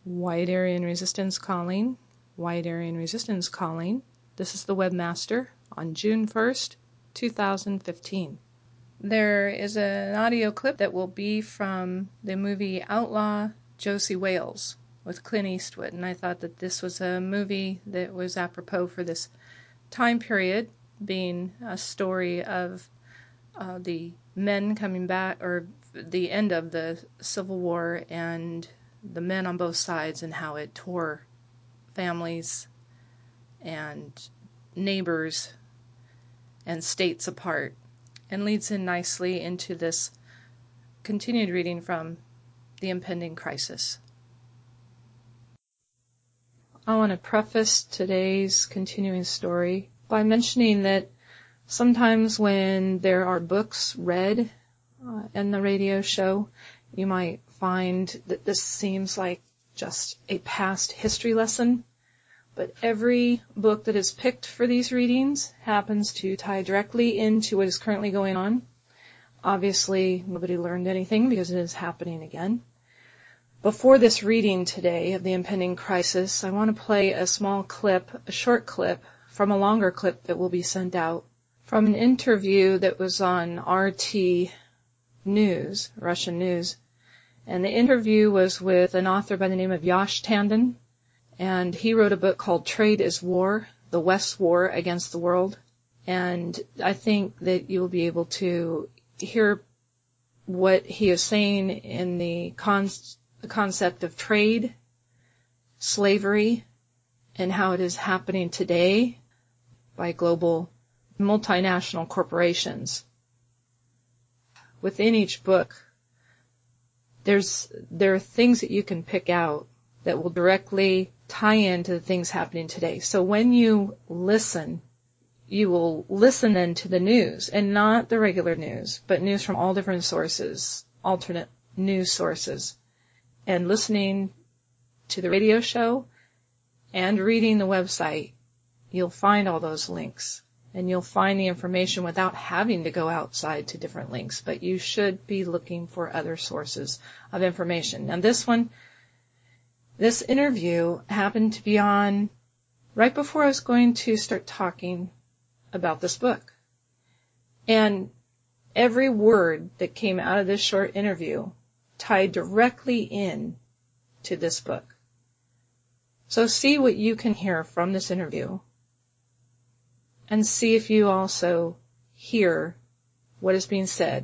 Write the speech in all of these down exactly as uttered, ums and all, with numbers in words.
White Aryan Resistance calling. White Aryan Resistance calling. This is the Webmaster on June first, two thousand fifteen. There is an audio clip that will be from the movie Outlaw Josie Wales with Clint Eastwood, and I thought that this was a movie that was apropos for this time period, being a story of uh, the men coming back, or the end of the Civil War, and the men on both sides, and how it tore families and neighbors and states apart, and leads in nicely into this continued reading from The Impending Crisis. I want to preface today's continuing story by mentioning that sometimes when there are books read uh, in the radio show, you might find that this seems like just a past history lesson. But every book that is picked for these readings happens to tie directly into what is currently going on. Obviously, nobody learned anything because it is happening again. Before this reading today of The Impending Crisis, I want to play a small clip, a short clip, from a longer clip that will be sent out from an interview that was on R T News, Russian News. And the interview was with an author by the name of Yash Tandon. And he wrote a book called Trade is War, The West's War Against the World. And I think that you'll be able to hear what he is saying in the, con- the concept of trade, slavery, and how it is happening today by global multinational corporations. Within each book, there's there are things that you can pick out that will directly tie into the things happening today. So when you listen, you will listen then to the news, and not the regular news, but news from all different sources, alternate news sources. And listening to the radio show and reading the website, you'll find all those links. And you'll find the information without having to go outside to different links. But you should be looking for other sources of information. Now this one, this interview happened to be on right before I was going to start talking about this book. And every word that came out of this short interview tied directly in to this book. So see what you can hear from this interview, and see if you also hear what is being said.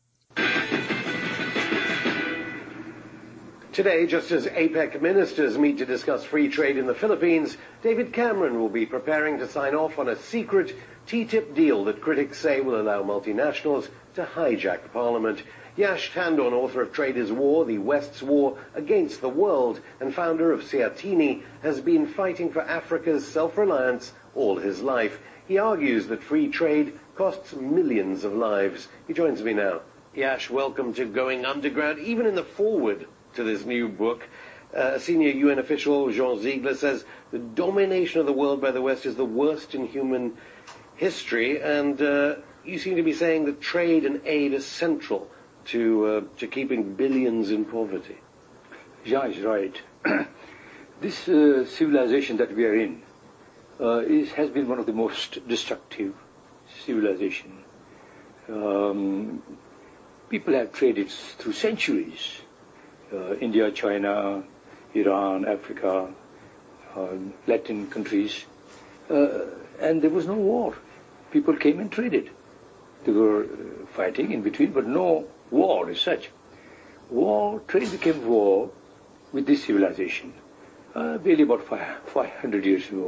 Today, just as APEC ministers meet to discuss free trade in the Philippines, David Cameron will be preparing to sign off on a secret T TIP deal that critics say will allow multinationals to hijack Parliament. Yash Tandon, author of Trade is War, The West's War Against the World, and founder of Seatini, has been fighting for Africa's self-reliance all his life. He argues that free trade costs millions of lives. He joins me now. Yash, welcome to Going Underground. Even in the foreword to this new book, uh, a senior U N official, Jean Ziegler, says the domination of the world by the West is the worst in human history, and uh, you seem to be saying that trade and aid are central to, uh, to keeping billions in poverty. Jean is right. This uh, civilization that we are in Uh, is, has been one of the most destructive civilization. Um, people have traded through centuries. Uh, India, China, Iran, Africa, uh, Latin countries. Uh, and there was no war. People came and traded. They were uh, fighting in between, but no war as such. War, trade became war with this civilization, uh, barely about five, five hundred years ago.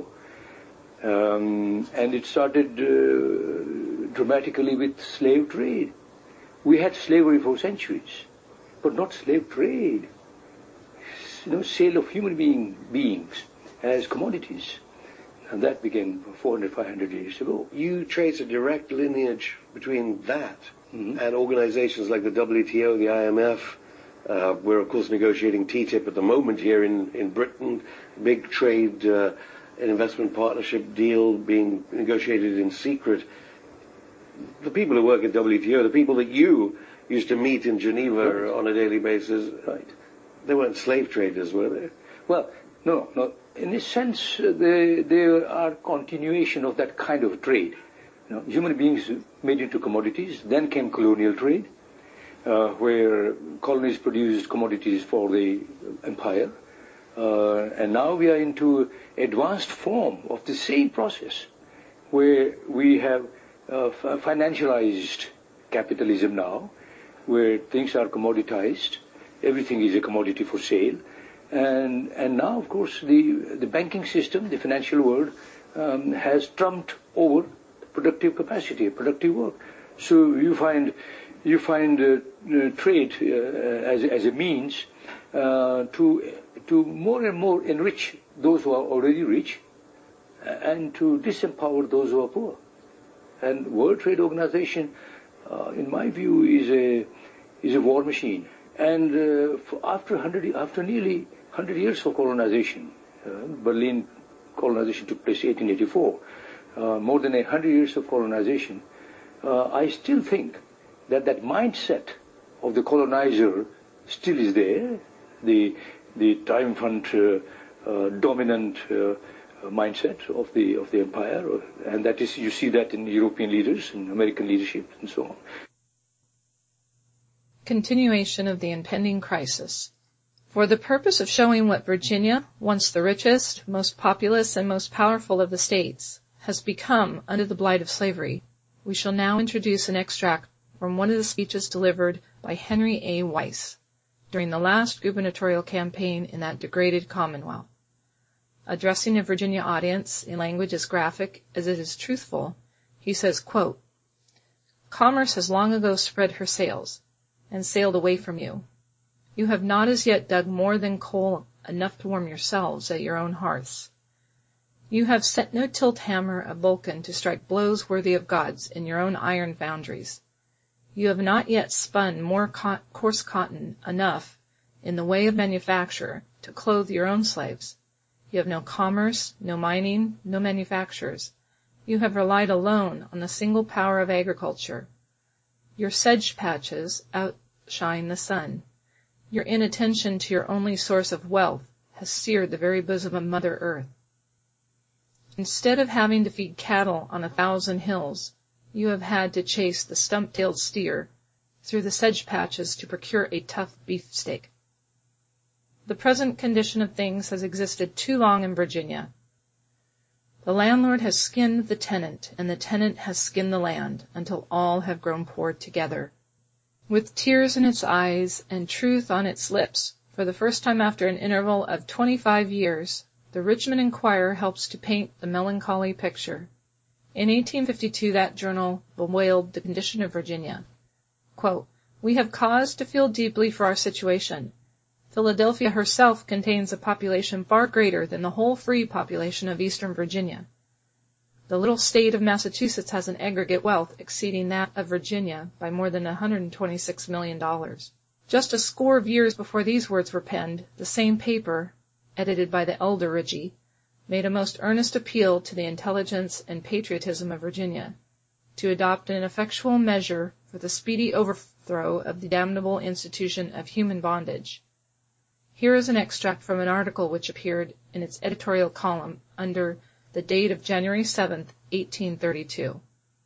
Um, and it started uh, dramatically with slave trade. We had slavery for centuries, but not slave trade. You know, sale of human being, beings as commodities. And that began four hundred, five hundred years ago. You trace a direct lineage between that mm-hmm. and organizations like the W T O, the I M F. Uh, we're, of course, negotiating T TIP at the moment here in, in Britain. Big trade uh, an investment partnership deal being negotiated in secret. The people who work at W T O, the people that you used to meet in Geneva right. on a daily basis, right. they weren't slave traders, were they? Well, no, no. In a sense, uh, they, they are continuation of that kind of trade. You know, human beings made into commodities. Then came colonial trade, uh, where colonies produced commodities for the empire. Uh, and now we are into advanced form of the same process, where we have uh, f- financialized capitalism now, where things are commoditized. Everything is a commodity for sale. And and now, of course, the, the banking system, the financial world, um, has trumped over productive capacity, productive work. So you find you find uh, uh, trade uh, as as a means uh, to to more and more enrich those who are already rich, and to disempower those who are poor. And World Trade Organization, uh, in my view, is a is a war machine. And uh, for after hundred after nearly hundred years of colonization, uh, Berlin colonization took place in eighteen eighty-four. Uh, more than a hundred years of colonization, uh, I still think that that mindset of the colonizer still is there. The the triumphant, uh, uh, dominant uh, mindset of the of the empire, and that is, you see that in European leaders and American leadership and so on. Continuation of the impending crisis. For the purpose of showing what Virginia, once the richest, most populous, and most powerful of the states, has become under the blight of slavery, we shall now introduce an extract from one of the speeches delivered by Henry A. Weiss during the last gubernatorial campaign in that degraded Commonwealth. Addressing a Virginia audience in language as graphic as it is truthful, he says, quote, "Commerce has long ago spread her sails and sailed away from you. You have not as yet dug more than coal enough to warm yourselves at your own hearths. You have set no tilt hammer of Vulcan to strike blows worthy of gods in your own iron foundries. You have not yet spun more co- coarse cotton enough in the way of manufacture to clothe your own slaves. You have no commerce, no mining, no manufactures. You have relied alone on the single power of agriculture. Your sedge patches outshine the sun. Your inattention to your only source of wealth has seared the very bosom of Mother Earth. Instead of having to feed cattle on a thousand hills, you have had to chase the stump-tailed steer through the sedge patches to procure a tough beefsteak. The present condition of things has existed too long in Virginia. The landlord has skinned the tenant, and the tenant has skinned the land, until all have grown poor together. With tears in its eyes and truth on its lips, for the first time after an interval of twenty-five years, the Richmond Enquirer helps to paint the melancholy picture. In eighteen fifty-two, that journal bewailed the condition of Virginia. Quote, "We have cause to feel deeply for our situation. Philadelphia herself contains a population far greater than the whole free population of eastern Virginia. The little state of Massachusetts has an aggregate wealth exceeding that of Virginia by more than one hundred twenty-six million dollars. Just a score of years before these words were penned, the same paper, edited by the elder Ritchie, made a most earnest appeal to the intelligence and patriotism of Virginia to adopt an effectual measure for the speedy overthrow of the damnable institution of human bondage. Here is an extract from an article which appeared in its editorial column under the date of January seventh, eighteen thirty-two.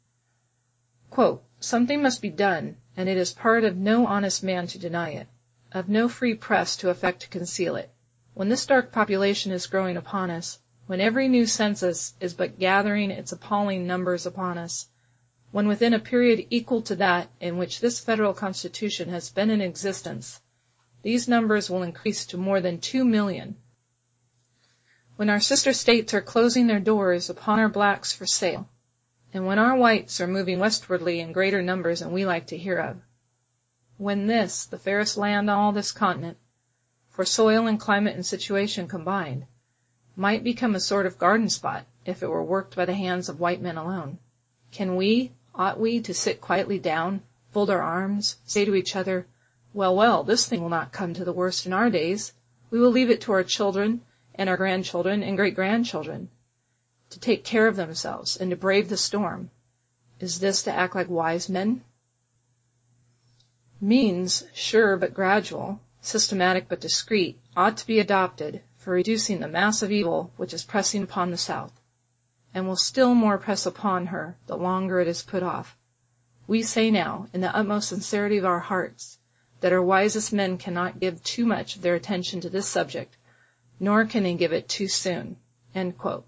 Quote, "Something must be done, and it is part of no honest man to deny it, of no free press to affect to conceal it. When this dark population is growing upon us, when every new census is but gathering its appalling numbers upon us, when within a period equal to that in which this federal Constitution has been in existence, these numbers will increase to more than two million. When our sister states are closing their doors upon our blacks for sale, and when our whites are moving westwardly in greater numbers than we like to hear of, when this, the fairest land on all this continent, for soil and climate and situation combined, might become a sort of garden spot if it were worked by the hands of white men alone, can we, ought we to sit quietly down, fold our arms, say to each other, well, well, this thing will not come to the worst in our days. We will leave it to our children and our grandchildren and great-grandchildren to take care of themselves and to brave the storm. Is this to act like wise men? Means, sure but gradual, systematic but discreet, ought to be adopted for reducing the massive evil which is pressing upon the South, and will still more press upon her the longer it is put off. We say now, in the utmost sincerity of our hearts, that our wisest men cannot give too much of their attention to this subject, nor can they give it too soon." End quote.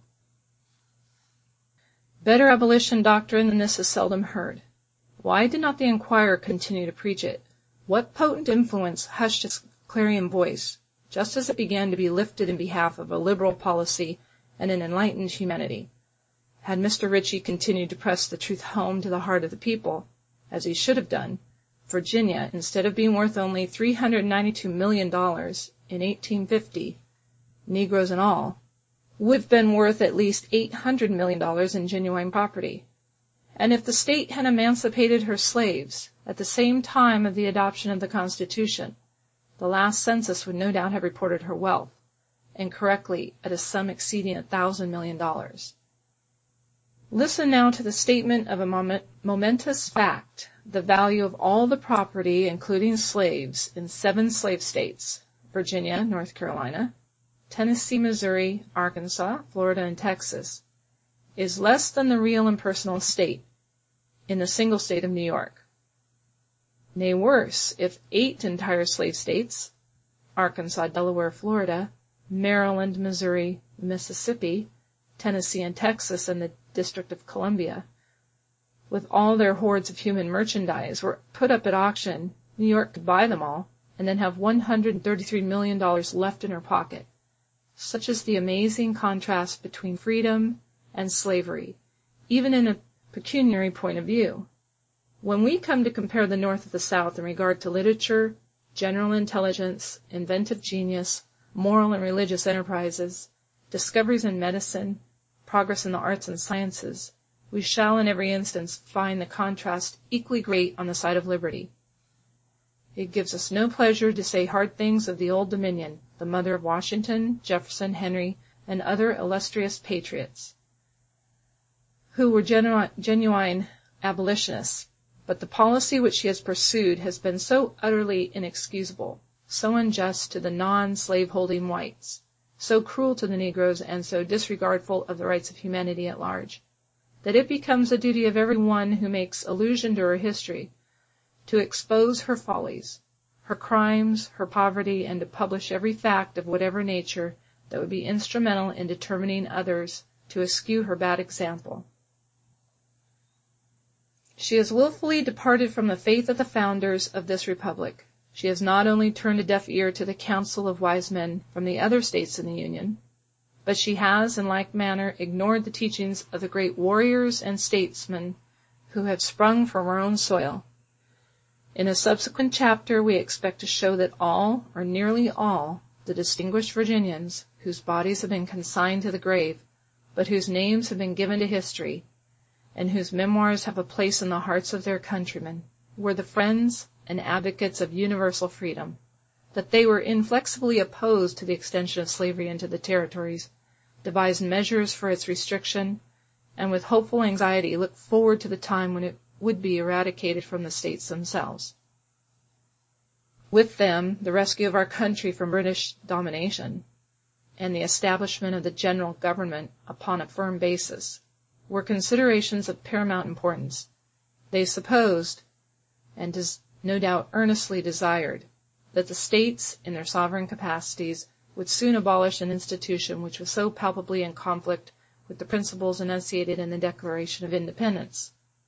Better abolition doctrine than this is seldom heard. Why did not the Enquirer continue to preach it? What potent influence hushed its clarion voice, just as it began to be lifted in behalf of a liberal policy and an enlightened humanity? Had Mister Ritchie continued to press the truth home to the heart of the people, as he should have done, Virginia, instead of being worth only three hundred ninety-two million dollars in eighteen fifty, Negroes and all, would have been worth at least eight hundred million dollars in genuine property. And if the state had emancipated her slaves at the same time of the adoption of the Constitution, the last census would no doubt have reported her wealth, and correctly at a sum exceeding a thousand million dollars. Listen now to the statement of a moment, momentous fact, the value of all the property, including slaves, in seven slave states, Virginia, North Carolina, Tennessee, Missouri, Arkansas, Florida, and Texas, is less than the real and personal estate in the single state of New York. Nay, worse, if eight entire slave states, Arkansas, Delaware, Florida, Maryland, Missouri, Mississippi, Tennessee, and Texas, and the District of Columbia, with all their hordes of human merchandise, were put up at auction, New York could buy them all, and then have one hundred thirty-three million dollars left in her pocket. Such is the amazing contrast between freedom and slavery, even in a pecuniary point of view. When we come to compare the North with the South in regard to literature, general intelligence, inventive genius, moral and religious enterprises, discoveries in medicine, progress in the arts and sciences, we shall in every instance find the contrast equally great on the side of liberty. It gives us no pleasure to say hard things of the Old Dominion, the mother of Washington, Jefferson, Henry, and other illustrious patriots, who were genu- genuine abolitionists, but the policy which she has pursued has been so utterly inexcusable, so unjust to the non-slave-holding whites, so cruel to the Negroes, and so disregardful of the rights of humanity at large, that it becomes the duty of every one who makes allusion to her history to expose her follies, her crimes, her poverty, and to publish every fact of whatever nature that would be instrumental in determining others to eschew her bad example. She has willfully departed from the faith of the founders of this republic. She has not only turned a deaf ear to the counsel of wise men from the other states in the Union, but she has, in like manner, ignored the teachings of the great warriors and statesmen who have sprung from our own soil. In a subsequent chapter, we expect to show that all, or nearly all, the distinguished Virginians, whose bodies have been consigned to the grave, but whose names have been given to history, and whose memoirs have a place in the hearts of their countrymen, were the friends and advocates of universal freedom, that they were inflexibly opposed to the extension of slavery into the territories, devised measures for its restriction, and with hopeful anxiety looked forward to the time when it would be eradicated from the states themselves. With them, the rescue of our country from British domination and the establishment of the general government upon a firm basis were considerations of paramount importance. They supposed, and des- no doubt earnestly desired, that the states, in their sovereign capacities, would soon abolish an institution which was so palpably in conflict with the principles enunciated in the Declaration of Independence.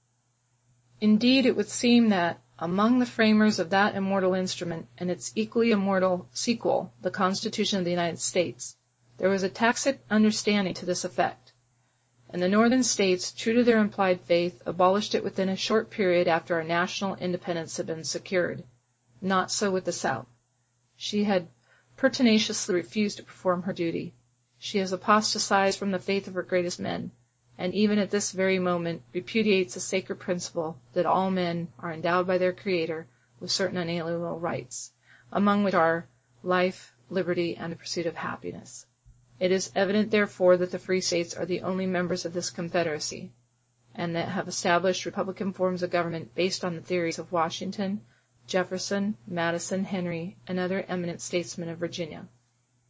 Indeed, it would seem that, among the framers of that immortal instrument and its equally immortal sequel, the Constitution of the United States, there was a tacit understanding to this effect, and the Northern states, true to their implied faith, abolished it within a short period after our national independence had been secured. Not so with the South. She had pertinaciously refused to perform her duty. She has apostatized from the faith of her greatest men, and even at this very moment repudiates the sacred principle that all men are endowed by their Creator with certain unalienable rights, among which are life, liberty, and the pursuit of happiness. It is evident, therefore, that the free states are the only members of this confederacy, and that have established republican forms of government based on the theories of Washington, Jefferson, Madison, Henry, and other eminent statesmen of Virginia.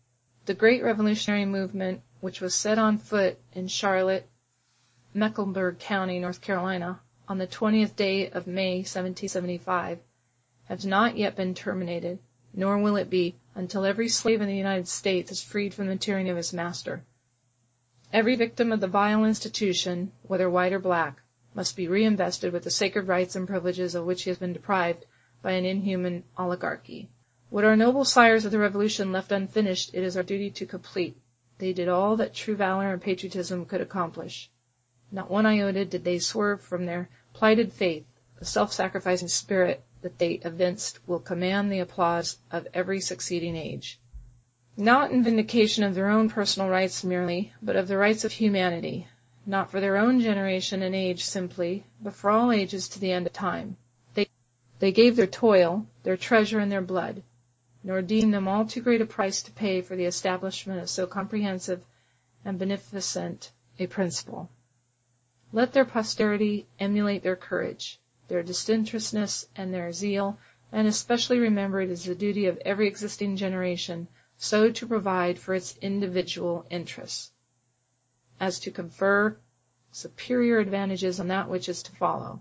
The great revolutionary movement, which was set on foot in Charlotte, Mecklenburg County, North Carolina, on the twentieth day of May, seventeen seventy-five, has not yet been terminated, nor will it be until every slave in the United States is freed from the tyranny of his master. Every victim of the vile institution, whether white or black, must be reinvested with the sacred rights and privileges of which he has been deprived by an inhuman oligarchy. What our noble sires of the Revolution left unfinished, it is our duty to complete. They did all that true valor and patriotism could accomplish. Not one iota did they swerve from their plighted faith. The self-sacrificing spirit that they evinced will command the applause of every succeeding age. Not in vindication of their own personal rights merely, but of the rights of humanity, not for their own generation and age simply, but for all ages to the end of time. They, they gave their toil, their treasure, and their blood, nor deemed them all too great a price to pay for the establishment of so comprehensive and beneficent a principle. Let their posterity emulate their courage, their disinterestedness, and their zeal, and especially remember it is the duty of every existing generation so to provide for its individual interests, as to confer superior advantages on that which is to follow.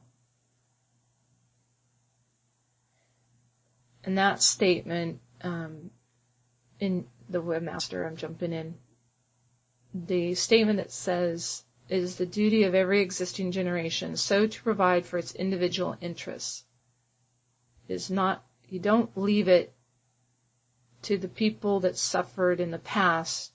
And that statement, um, in the Webmaster, I'm jumping in, the statement that says, it is the duty of every existing generation so to provide for its individual interests. It is not, you don't leave it to the people that suffered in the past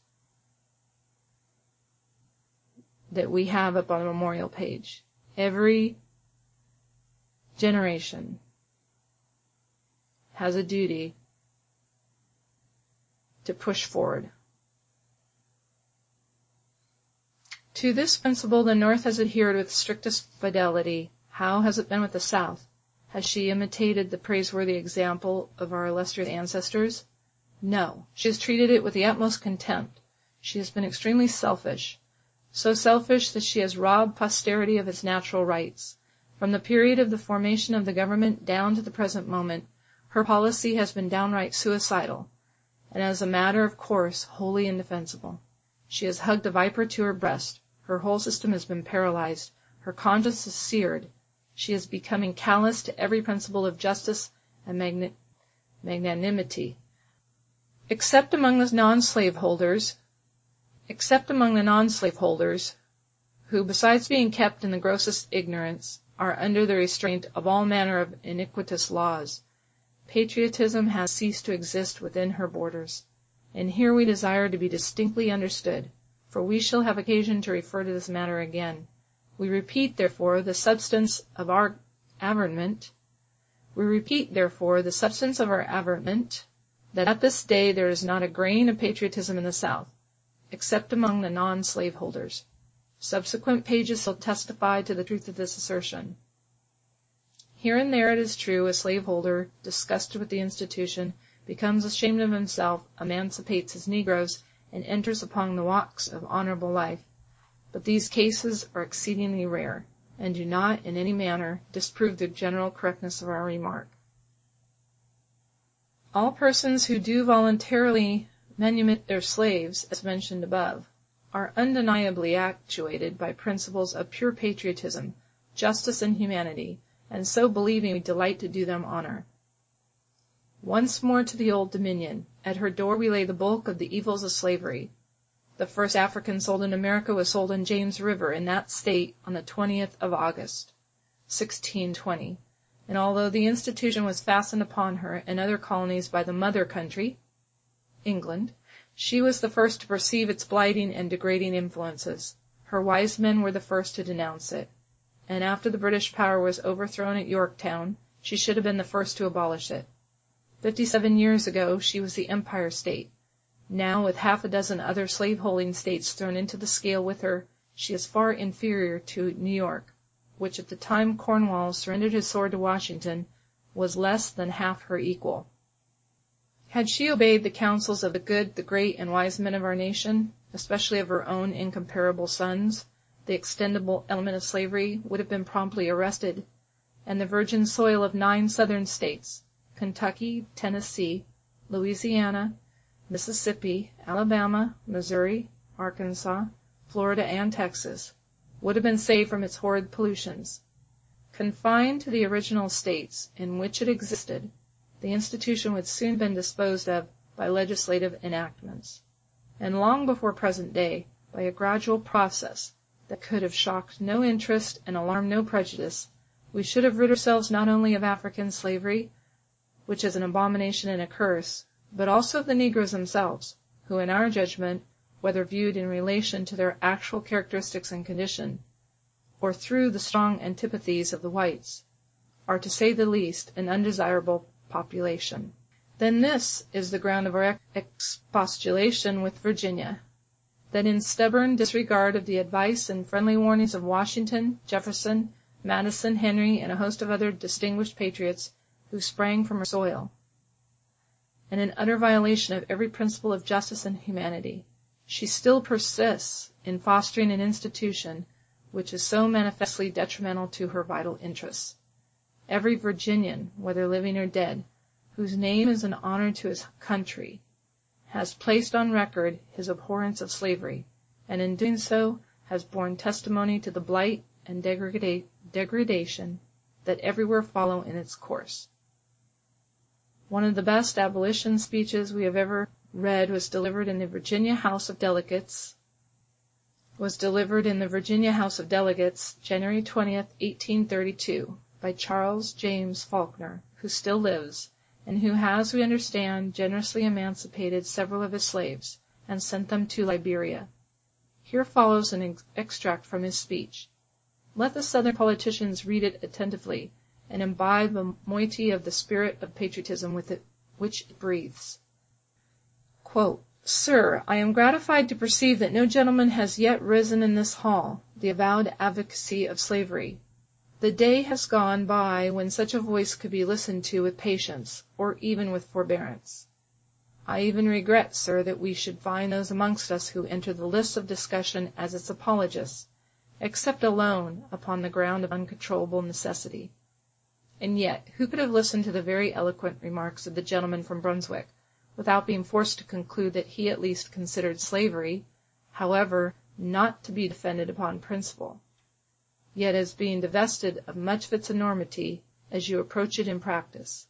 that we have up on the memorial page. Every generation has a duty to push forward. To this principle the North has adhered with strictest fidelity. How has it been with the South? Has she imitated the praiseworthy example of our illustrious ancestors? No. She has treated it with the utmost contempt. She has been extremely selfish. So selfish that she has robbed posterity of its natural rights. From the period of the formation of the government down to the present moment, her policy has been downright suicidal, and as a matter of course, wholly indefensible. She has hugged a viper to her breast. Her whole system has been paralyzed. Her conscience is seared. She is becoming callous to every principle of justice and magn- magnanimity. Except among the non-slaveholders, except among the non-slaveholders, who, besides being kept in the grossest ignorance, are under the restraint of all manner of iniquitous laws, patriotism has ceased to exist within her borders. And here we desire to be distinctly understood, for we shall have occasion to refer to this matter again. We repeat, therefore, the substance of our averment, we repeat, therefore, the substance of our averment, that at this day there is not a grain of patriotism in the South, except among the non-slaveholders. Subsequent pages shall testify to the truth of this assertion. Here and there, it is true, a slaveholder, disgusted with the institution, becomes ashamed of himself, emancipates his Negroes, and enters upon the walks of honorable life. But these cases are exceedingly rare, and do not in any manner disprove the general correctness of our remark. All persons who do voluntarily manumit their slaves, as mentioned above, are undeniably actuated by principles of pure patriotism, justice, and humanity, and so believing we delight to do them honor. Once more to the Old Dominion. At her door we lay the bulk of the evils of slavery. The first African sold in America was sold in James River, in that state, on the twentieth of August, sixteen twenty. And although the institution was fastened upon her and other colonies by the mother country, England, she was the first to perceive its blighting and degrading influences. Her wise men were the first to denounce it. And after the British power was overthrown at Yorktown, she should have been the first to abolish it. Fifty-seven years ago she was the Empire State. Now, with half a dozen other slave-holding states thrown into the scale with her, she is far inferior to New York, which at the time Cornwallis surrendered his sword to Washington, was less than half her equal. Had she obeyed the counsels of the good, the great, and wise men of our nation, especially of her own incomparable sons, the extendable element of slavery would have been promptly arrested, and the virgin soil of nine southern states, Kentucky, Tennessee, Louisiana, Mississippi, Alabama, Missouri, Arkansas, Florida, and Texas, would have been saved from its horrid pollutions. Confined to the original states in which it existed, the institution would soon have been disposed of by legislative enactments, and long before present day by a gradual process that could have shocked no interest and alarmed no prejudice. We should have rid ourselves not only of African slavery, which is an abomination and a curse, but also of the Negroes themselves, who in our judgment, whether viewed in relation to their actual characteristics and condition, or through the strong antipathies of the whites, are, to say the least, an undesirable population. Then this is the ground of our expostulation with Virginia, that in stubborn disregard of the advice and friendly warnings of Washington, Jefferson, Madison, Henry, and a host of other distinguished patriots who sprang from her soil, and in utter violation of every principle of justice and humanity, she still persists in fostering an institution which is so manifestly detrimental to her vital interests. Every Virginian, whether living or dead, whose name is an honor to his country, has placed on record his abhorrence of slavery, and in doing so has borne testimony to the blight and degrada- degradation that everywhere follow in its course. One of the best abolition speeches we have ever read was delivered in the Virginia House of Delegates, was delivered in the Virginia House of Delegates, January twentieth, eighteen thirty-two, by Charles James Faulkner, who still lives, and who has, we understand, generously emancipated several of his slaves, and sent them to Liberia. Here follows an ex- extract from his speech. Let the Southern politicians read it attentively, and imbibe the moiety of the spirit of patriotism with it, which it breathes. Quote, Sir, I am gratified to perceive that no gentleman has yet risen in this hall, the avowed advocacy of slavery. The day has gone by when such a voice could be listened to with patience, or even with forbearance. I even regret, sir, that we should find those amongst us who enter the lists of discussion as its apologists, except alone upon the ground of uncontrollable necessity. And yet, who could have listened to the very eloquent remarks of the gentleman from Brunswick, without being forced to conclude that he at least considered slavery, however, not to be defended upon principle, yet as being divested of much of its enormity as you approach it in practice?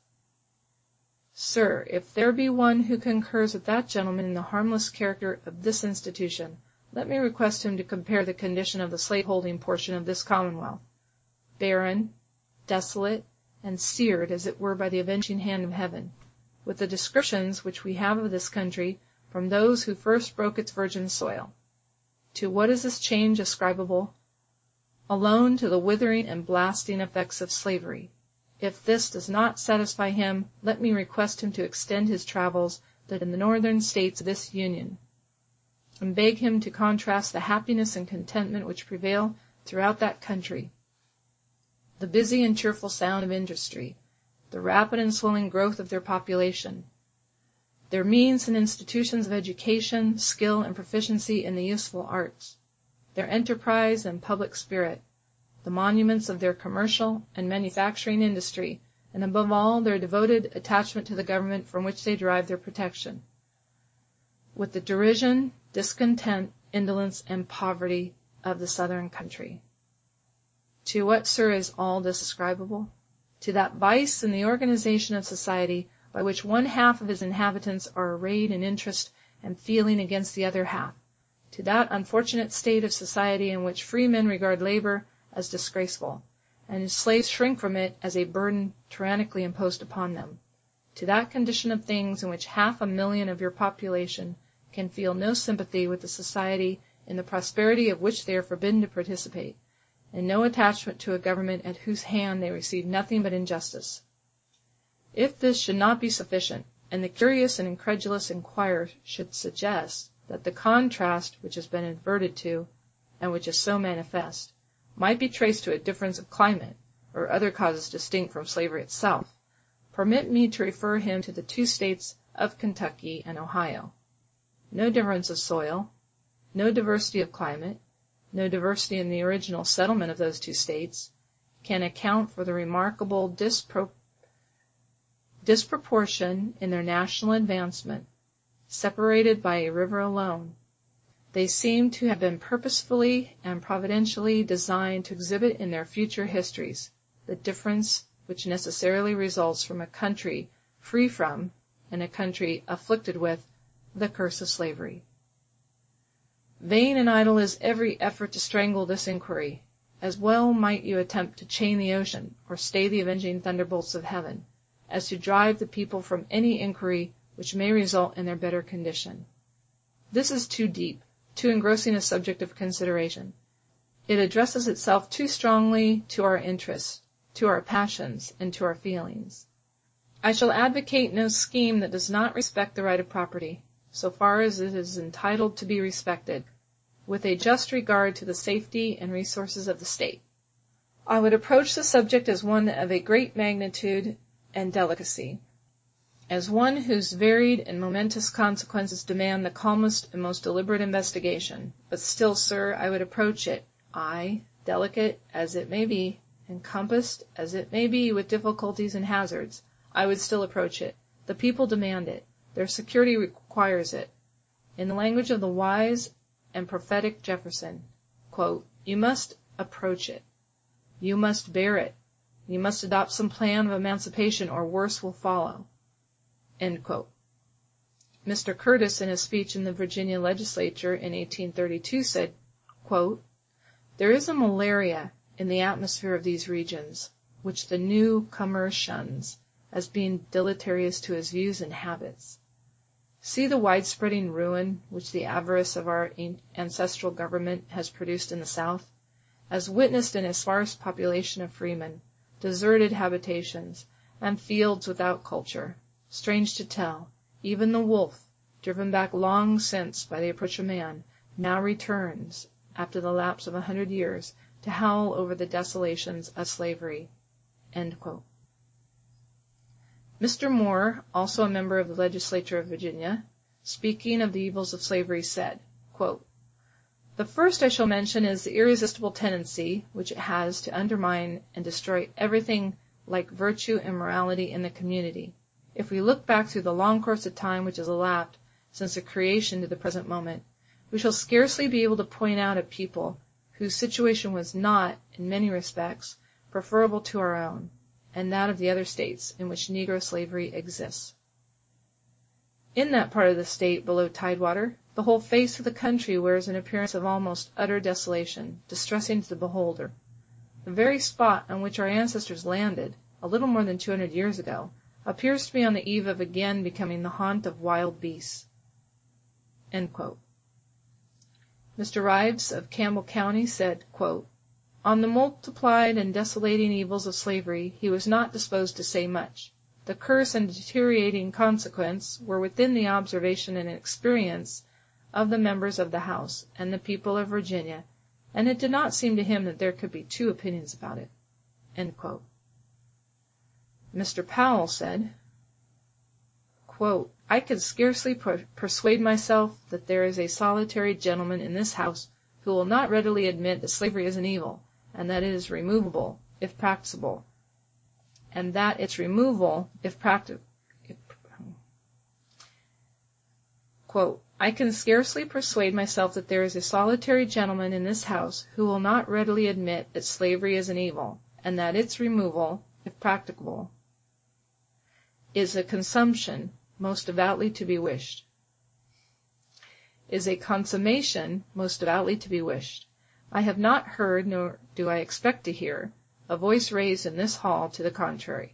Sir, if there be one who concurs with that gentleman in the harmless character of this institution, let me request him to compare the condition of the slave-holding portion of this Commonwealth, barren, desolate, and seared as it were by the avenging hand of heaven, with the descriptions which we have of this country from those who first broke its virgin soil. To what is this change ascribable? Alone to the withering and blasting effects of slavery. If this does not satisfy him, let me request him to extend his travels to the northern states of this Union, and beg him to contrast the happiness and contentment which prevail throughout that country, the busy and cheerful sound of industry, the rapid and swelling growth of their population, their means and institutions of education, skill and proficiency in the useful arts, their enterprise and public spirit, the monuments of their commercial and manufacturing industry, and above all their devoted attachment to the government from which they derive their protection, with the derision, discontent, indolence, and poverty of the southern country. To what, sir, is all this ascribable? To that vice in the organization of society by which one half of its inhabitants are arrayed in interest and feeling against the other half, to that unfortunate state of society in which free men regard labor as disgraceful, and slaves shrink from it as a burden tyrannically imposed upon them, to that condition of things in which half a million of your population can feel no sympathy with the society in the prosperity of which they are forbidden to participate, and no attachment to a government at whose hand they receive nothing but injustice. If this should not be sufficient, and the curious and incredulous inquirer should suggest that the contrast which has been adverted to, and which is so manifest, might be traced to a difference of climate, or other causes distinct from slavery itself, permit me to refer him to the two states of Kentucky and Ohio. No difference of soil, no diversity of climate, no diversity in the original settlement of those two states, can account for the remarkable dispro- disproportion in their national advancement, separated by a river alone. They seem to have been purposefully and providentially designed to exhibit in their future histories the difference which necessarily results from a country free from, and a country afflicted with, the curse of slavery. Vain and idle is every effort to strangle this inquiry. As well might you attempt to chain the ocean, or stay the avenging thunderbolts of heaven, as to drive the people from any inquiry which may result in their better condition. This is too deep, too engrossing a subject of consideration. It addresses itself too strongly to our interests, to our passions, and to our feelings. I shall advocate no scheme that does not respect the right of property, so far as it is entitled to be respected, with a just regard to the safety and resources of the state. I would approach the subject as one of a great magnitude and delicacy, as one whose varied and momentous consequences demand the calmest and most deliberate investigation. But still, sir, I would approach it, I, delicate as it may be, encompassed as it may be with difficulties and hazards, I would still approach it. The people demand it. Their security requires it. In the language of the wise and prophetic Jefferson, quote, "You must approach it. You must bear it. You must adopt some plan of emancipation, or worse will follow." End quote. Mister Curtis, in his speech in the Virginia legislature in eighteen thirty-two, said, quote, "There is a malaria in the atmosphere of these regions, which the newcomer shuns, as being deleterious to his views and habits. See the widespreading ruin which the avarice of our ancestral government has produced in the South, as witnessed in a sparse population of freemen, deserted habitations, and fields without culture. Strange to tell, even the wolf, driven back long since by the approach of man, now returns, after the lapse of a hundred years, to howl over the desolations of slavery." End quote. Mister Moore, also a member of the legislature of Virginia, speaking of the evils of slavery, said, quote, "The first I shall mention is the irresistible tendency which it has to undermine and destroy everything like virtue and morality in the community. If we look back through the long course of time which has elapsed since the creation to the present moment, we shall scarcely be able to point out a people whose situation was not, in many respects, preferable to our own, and that of the other states in which Negro slavery exists. In that part of the state below Tidewater, the whole face of the country wears an appearance of almost utter desolation, distressing to the beholder. The very spot on which our ancestors landed, a little more than two hundred years ago, appears to be on the eve of again becoming the haunt of wild beasts." End quote. Mister Rives of Campbell County said, quote, "On the multiplied and desolating evils of slavery he was not disposed to say much. The curse and deteriorating consequence were within the observation and experience of the members of the House and the people of Virginia, and it did not seem to him that there could be two opinions about it." End quote. Mister Powell said, quote, "I could scarcely per- persuade myself that there is a solitary gentleman in this House who will not readily admit that slavery is an evil, and that it is removable, if practicable, and that its removal, if practicable, quote, I can scarcely persuade myself that there is a solitary gentleman in this House who will not readily admit that slavery is an evil, and that its removal, if practicable, is a consumption most devoutly to be wished, is a consummation most devoutly to be wished. I have not heard, nor do I expect to hear, a voice raised in this hall to the contrary."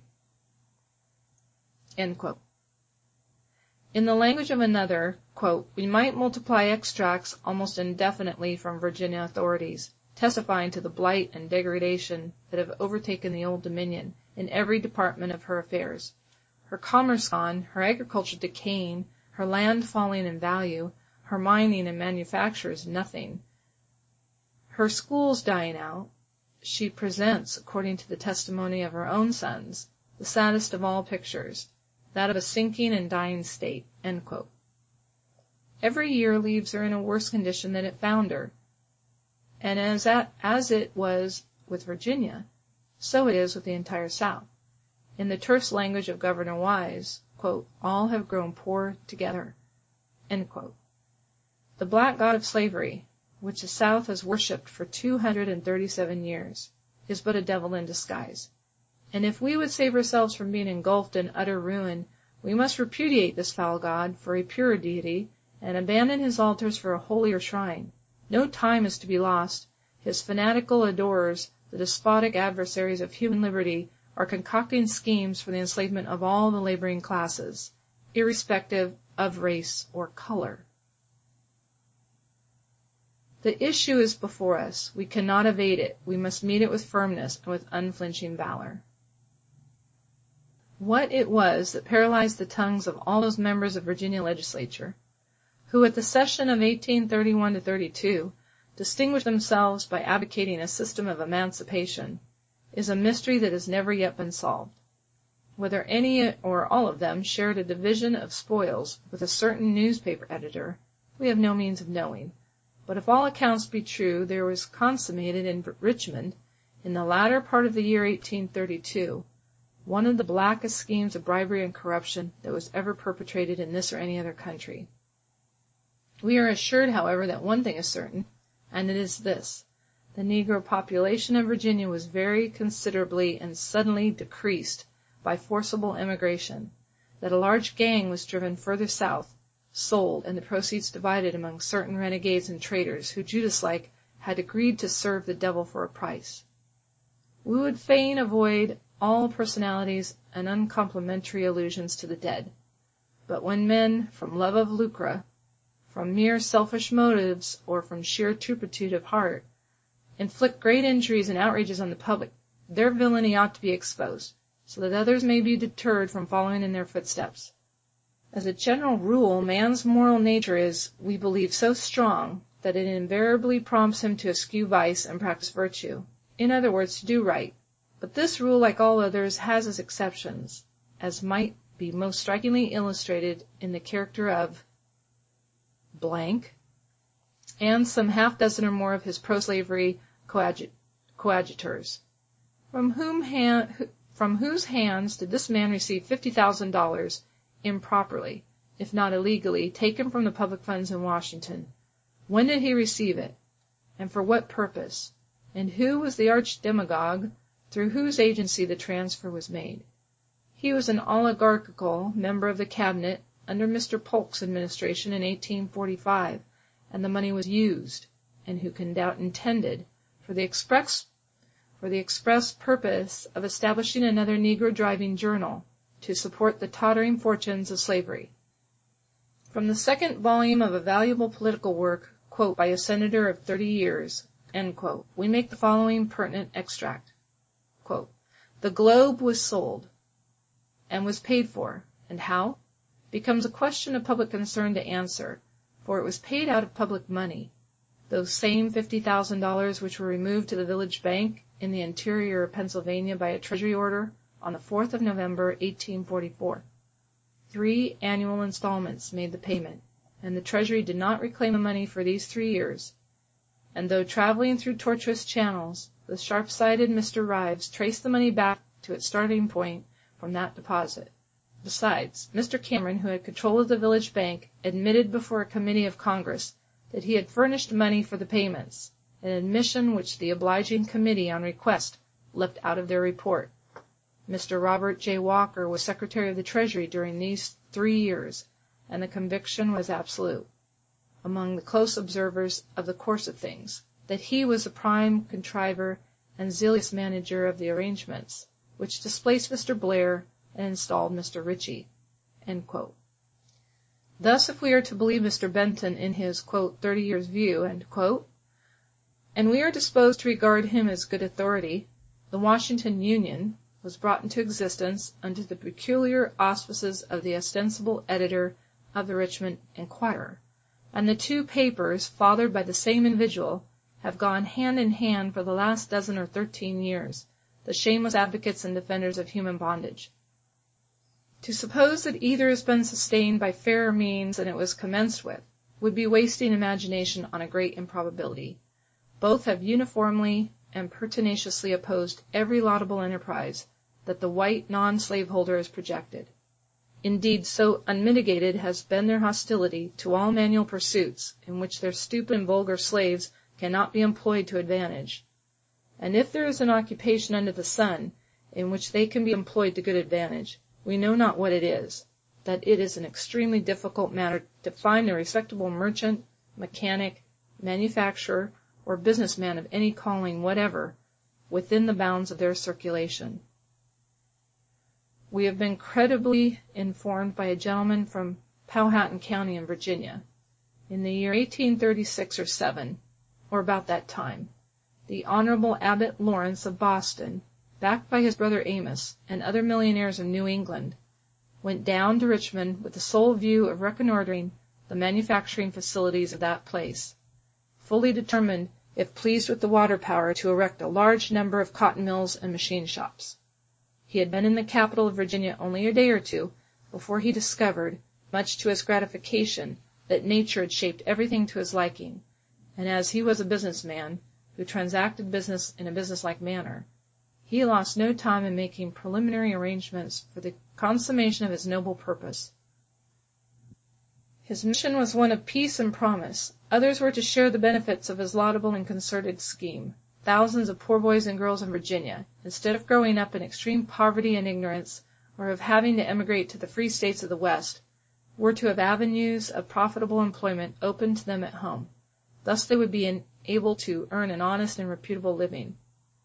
End quote. In the language of another, quote, "We might multiply extracts almost indefinitely from Virginia authorities, testifying to the blight and degradation that have overtaken the Old Dominion in every department of her affairs. Her commerce gone, her agriculture decaying, her land falling in value, her mining and manufactures nothing, her schools dying out, she presents, according to the testimony of her own sons, the saddest of all pictures, that of a sinking and dying state." End quote. Every year leaves her in a worse condition than it found her, and as, at, as it was with Virginia, so it is with the entire South. In the terse language of Governor Wise, quote, "All have grown poor together." End quote. The black god of slavery, which the South has worshipped for two hundred thirty-seven years, is but a devil in disguise. And if we would save ourselves from being engulfed in utter ruin, we must repudiate this foul god for a purer deity and abandon his altars for a holier shrine. No time is to be lost. His fanatical adorers, the despotic adversaries of human liberty, are concocting schemes for the enslavement of all the laboring classes, irrespective of race or color. The issue is before us. We cannot evade it. We must meet it with firmness and with unflinching valor. What it was that paralyzed the tongues of all those members of Virginia legislature, who at the session of eighteen thirty-one to thirty-two distinguished themselves by advocating a system of emancipation, is a mystery that has never yet been solved. Whether any or all of them shared a division of spoils with a certain newspaper editor, we have no means of knowing. But if all accounts be true, there was consummated in Richmond, in the latter part of the year eighteen thirty-two, one of the blackest schemes of bribery and corruption that was ever perpetrated in this or any other country. We are assured, however, that one thing is certain, and it is this: the Negro population of Virginia was very considerably and suddenly decreased by forcible emigration, that a large gang was driven further south, sold, and the proceeds divided among certain renegades and traitors who, Judas-like, had agreed to serve the devil for a price. We would fain avoid all personalities and uncomplimentary allusions to the dead, but when men, from love of lucre, from mere selfish motives, or from sheer turpitude of heart, inflict great injuries and outrages on the public, their villainy ought to be exposed, so that others may be deterred from following in their footsteps. As a general rule, man's moral nature is, we believe, so strong that it invariably prompts him to eschew vice and practice virtue, in other words, to do right. But this rule, like all others, has its exceptions, as might be most strikingly illustrated in the character of blank and some half dozen or more of his pro-slavery coadjut- coadjutors. From whom hand, from whose hands did this man receive fifty thousand dollars improperly, if not illegally, taken from the public funds in Washington? When did he receive it, and for what purpose? And who was the arch-demagogue through whose agency the transfer was made? He was an oligarchical member of the cabinet under Mister Polk's administration in eighteen forty-five, and the money was used, and who can doubt intended, for the express for the express purpose of establishing another Negro driving journal to support the tottering fortunes of slavery. From the second volume of a valuable political work, quote, by a senator of thirty years, end quote, we make the following pertinent extract. Quote, the Globe was sold, and was paid for, and how? Becomes a question of public concern to answer, for it was paid out of public money, those same fifty thousand dollars which were removed to the village bank in the interior of Pennsylvania by a Treasury order on the fourth of November, eighteen forty-four. Three annual installments made the payment, and the Treasury did not reclaim the money for these three years. And though traveling through tortuous channels, the sharp-sighted Mister Rives traced the money back to its starting point from that deposit. Besides, Mister Cameron, who had control of the village bank, admitted before a committee of Congress that he had furnished money for the payments, an admission which the obliging committee on request left out of their report. Mister Robert J. Walker was Secretary of the Treasury during these three years, and the conviction was absolute, among the close observers of the course of things, that he was the prime contriver and zealous manager of the arrangements, which displaced Mister Blair and installed Mister Ritchie. End quote. Thus, if we are to believe Mister Benton in his, quote, thirty years view, end quote, and we are disposed to regard him as good authority, the Washington Union was brought into existence under the peculiar auspices of the ostensible editor of the Richmond Enquirer, and the two papers, fathered by the same individual, have gone hand in hand for the last dozen or thirteen years, the shameless advocates and defenders of human bondage. To suppose that either has been sustained by fairer means than it was commenced with would be wasting imagination on a great improbability. Both have uniformly and pertinaciously opposed every laudable enterprise that the white non-slaveholder has projected. Indeed, so unmitigated has been their hostility to all manual pursuits in which their stupid and vulgar slaves cannot be employed to advantage. And if there is an occupation under the sun in which they can be employed to good advantage, we know not what it is, that it is an extremely difficult matter to find a respectable merchant, mechanic, manufacturer, or businessman of any calling whatever within the bounds of their circulation. We have been credibly informed by a gentleman from Powhatan County in Virginia. In the year eighteen thirty-six or seven, or about that time, the Honorable Abbot Lawrence of Boston, backed by his brother Amos and other millionaires of New England, went down to Richmond with the sole view of reconnoitering the manufacturing facilities of that place, fully determined, if pleased with the water power, to erect a large number of cotton mills and machine shops. He had been in the capital of Virginia only a day or two before he discovered, much to his gratification, that nature had shaped everything to his liking, and as he was a business man, who transacted business in a businesslike manner, he lost no time in making preliminary arrangements for the consummation of his noble purpose. His mission was one of peace and promise. Others were to share the benefits of his laudable and concerted scheme. Thousands of poor boys and girls in Virginia, instead of growing up in extreme poverty and ignorance, or of having to emigrate to the free states of the West, were to have avenues of profitable employment open to them at home. Thus they would be able to earn an honest and reputable living,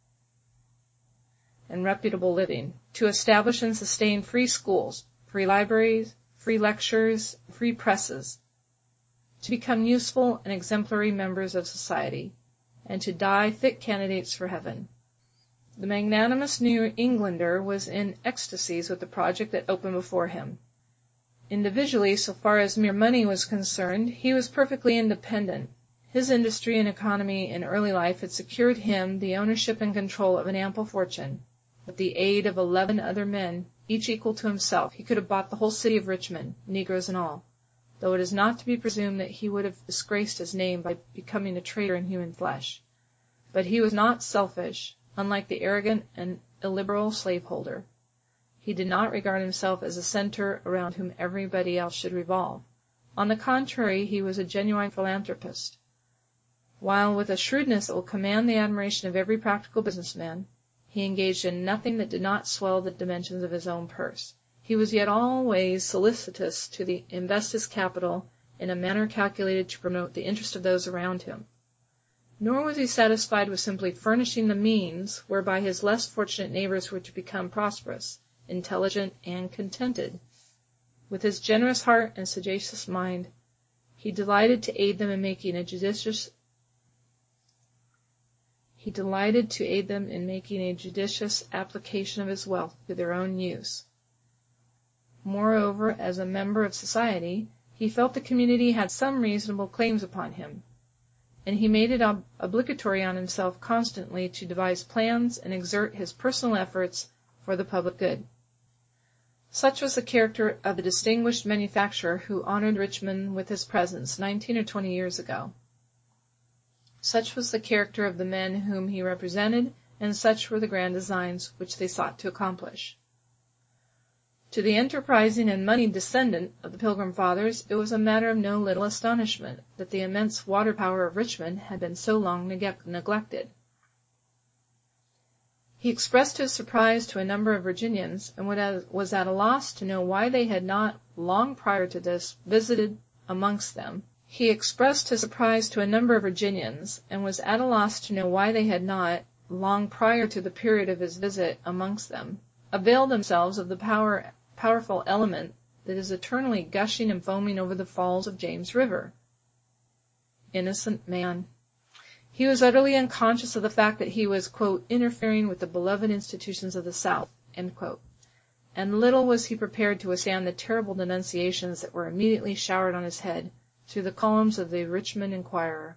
and reputable living, to establish and sustain free schools, free libraries, free lectures, free presses, to become useful and exemplary members of society, and to die fit candidates for heaven. The magnanimous New Englander was in ecstasies with the project that opened before him. Individually, so far as mere money was concerned, he was perfectly independent. His industry and economy in early life had secured him the ownership and control of an ample fortune. With the aid of eleven other men, each equal to himself, he could have bought the whole city of Richmond, negroes and all, though it is not to be presumed that he would have disgraced his name by becoming a trader in human flesh. But he was not selfish, unlike the arrogant and illiberal slaveholder. He did not regard himself as a center around whom everybody else should revolve. On the contrary, he was a genuine philanthropist. While with a shrewdness that will command the admiration of every practical businessman, he engaged in nothing that did not swell the dimensions of his own purse, he was yet always solicitous to the, invest his capital in a manner calculated to promote the interest of those around him. Nor was he satisfied with simply furnishing the means whereby his less fortunate neighbors were to become prosperous, intelligent, and contented. With his generous heart and sagacious mind, he delighted to aid them in making a judicious He delighted to aid them in making a judicious application of his wealth to their own use. Moreover, as a member of society, he felt the community had some reasonable claims upon him, and he made it ob- obligatory on himself constantly to devise plans and exert his personal efforts for the public good. Such was the character of the distinguished manufacturer who honored Richmond with his presence nineteen or twenty years ago. Such was the character of the men whom he represented, and such were the grand designs which they sought to accomplish. To the enterprising and moneyed descendant of the Pilgrim Fathers, it was a matter of no little astonishment that the immense water power of Richmond had been so long neg- neglected. He expressed his surprise to a number of Virginians, and was at a loss to know why they had not, long prior to this, visited amongst them. He expressed his surprise to a number of Virginians, and was at a loss to know why they had not, long prior to the period of his visit amongst them, availed themselves of the power, powerful element that is eternally gushing and foaming over the falls of James River. Innocent man! He was utterly unconscious of the fact that he was, quote, interfering with the beloved institutions of the South, end quote, and little was he prepared to withstand the terrible denunciations that were immediately showered on his head through the columns of the Richmond Enquirer.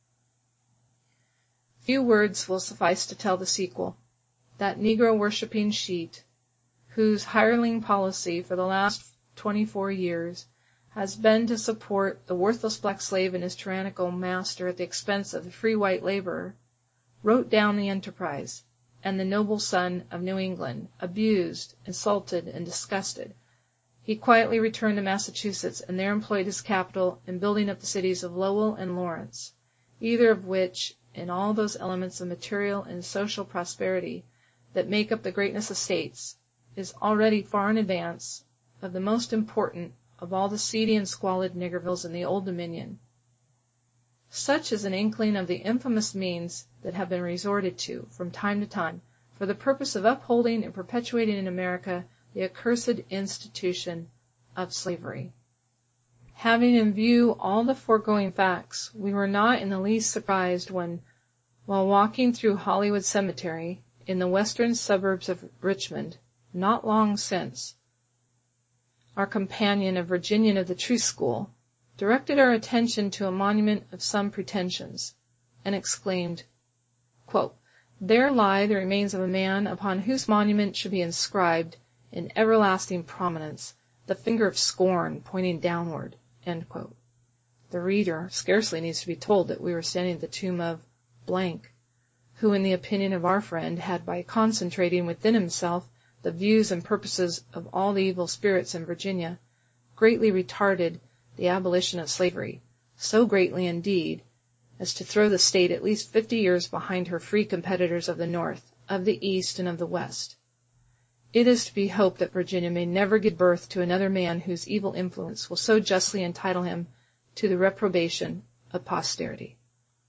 Few words will suffice to tell the sequel. That Negro-worshipping sheet, whose hireling policy for the last twenty-four years has been to support the worthless black slave and his tyrannical master at the expense of the free white laborer, wrote down the enterprise, and the noble son of New England, abused, insulted, and disgusted, He quietly returned to Massachusetts and there employed his capital in building up the cities of Lowell and Lawrence, either of which, in all those elements of material and social prosperity that make up the greatness of states, is already far in advance of the most important of all the seedy and squalid niggervilles in the Old Dominion. Such is an inkling of the infamous means that have been resorted to, from time to time, for the purpose of upholding and perpetuating in America the accursed institution of slavery. Having in view all the foregoing facts, we were not in the least surprised when, while walking through Hollywood Cemetery, in the western suburbs of Richmond, not long since, our companion, a Virginian of the True School, directed our attention to a monument of some pretensions, and exclaimed, quote, "There lie the remains of a man upon whose monument should be inscribed, in everlasting prominence, the finger of scorn pointing downward." End quote. The reader scarcely needs to be told that we were standing at the tomb of blank, who, in the opinion of our friend, had, by concentrating within himself the views and purposes of all the evil spirits in Virginia, greatly retarded the abolition of slavery, so greatly indeed as to throw the state at least fifty years behind her free competitors of the North, of the East, and of the West. It is to be hoped that Virginia may never give birth to another man whose evil influence will so justly entitle him to the reprobation of posterity.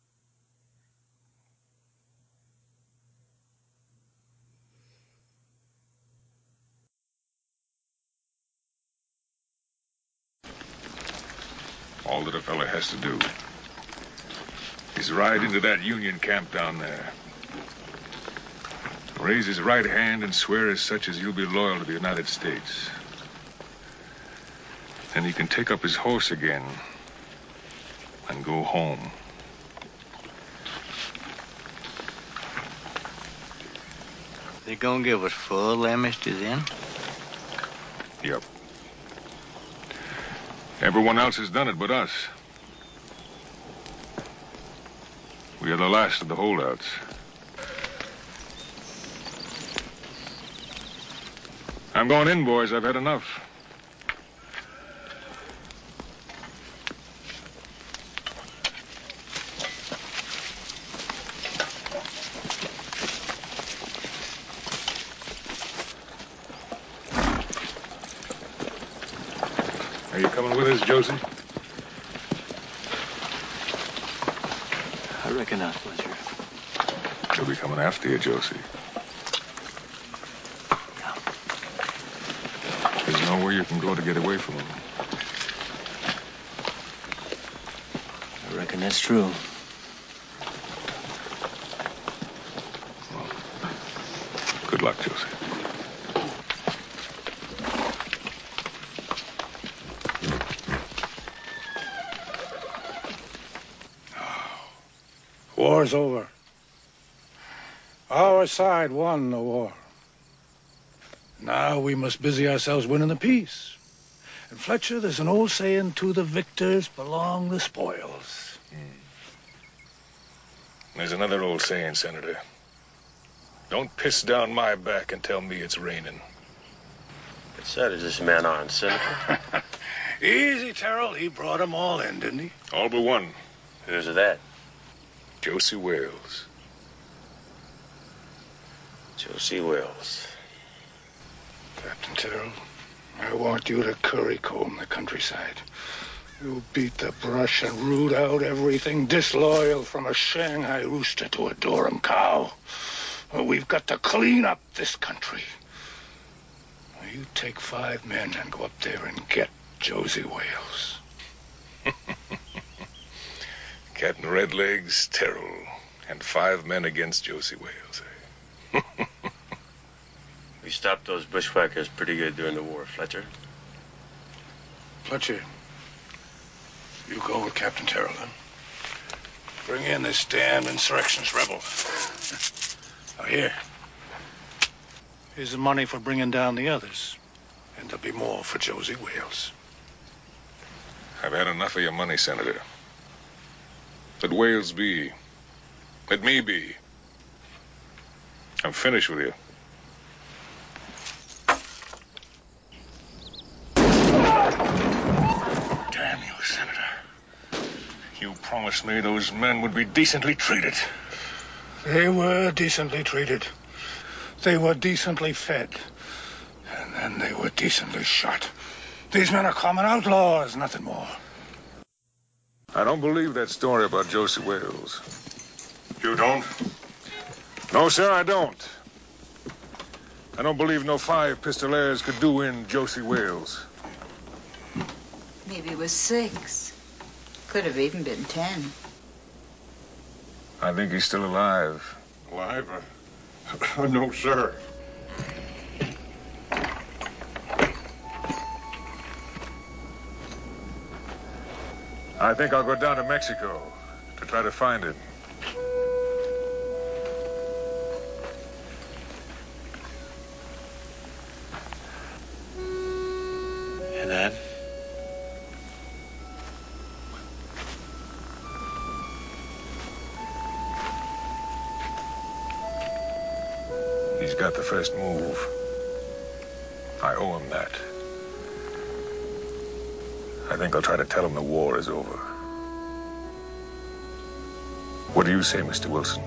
All that a fella has to do is ride into that Union camp down there, raise his right hand and swear as such as you'll be loyal to the United States. Then he can take up his horse again and go home. They gonna give us full amnesty then? Yep. Everyone else has done it but us. We are the last of the holdouts. I'm going in, boys. I've had enough. Are you coming with us, Josie? I reckon not, Fletcher. He'll be coming after you, Josie. Yeah. There's nowhere you can go to get away from him. I reckon that's true. Well, good luck, Josie. War's over. Our side won the war. Now we must busy ourselves winning the peace. And Fletcher, there's an old saying, to the victors belong the spoils. Mm. There's another old saying, Senator. Don't piss down my back and tell me it's raining. What side is this man on, Senator? Easy, Terrell. He brought them all in, didn't he? All but one. Who's that? Josie Wales. Josie Wales. Captain Terrell, I want you to currycomb the countryside. You beat the brush and root out everything disloyal from a Shanghai rooster to a Durham cow. We've got to clean up this country. You take five men and go up there and get Josie Wales. Captain Redlegs, Terrell, and five men against Josie Wales. Eh? We stopped those bushwhackers pretty good during the war, Fletcher. Fletcher, you go with Captain Terrell, then. Bring in this damn insurrectionist rebel. Now, here. Here's the money for bringing down the others. And there'll be more for Josie Wales. I've had enough of your money, Senator. Let Wales be. Let me be. I'm finished with you. You promised me those men would be decently treated. They were decently treated. They were decently fed. And then they were decently shot. These men are common outlaws, nothing more. I don't believe that story about Josie Wales. You don't? No, sir, I don't. I don't believe no five pistoleros could do in Josie Wales. Maybe it was six. Could have even been ten. I think he's still alive. Alive? Uh, no, sir. I think I'll go down to Mexico to try to find him. And then? He's got the first move. I owe him that. I think I'll try to tell him the war is over. What do you say, Mister Wilson?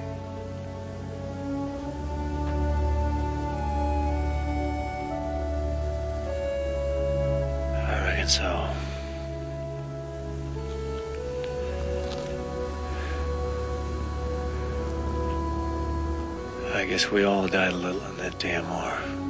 I reckon so. I guess we all died a little in that damn war.